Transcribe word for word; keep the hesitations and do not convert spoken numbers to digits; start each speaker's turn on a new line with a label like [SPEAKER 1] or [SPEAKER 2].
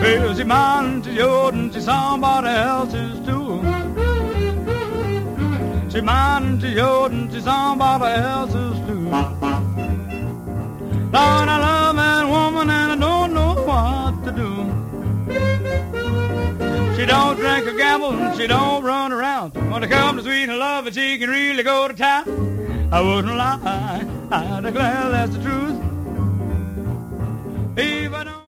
[SPEAKER 1] Well, she mine, she's yours, and she's somebody else's too. She mine, she's yours, and she's somebody else's too. Lord, I love that woman and I don't know what to do. She don't drink or gamble and she don't run around. When it comes to sweet and love, and she can really go to town. I wouldn't lie, I declare that's the truth. Hey,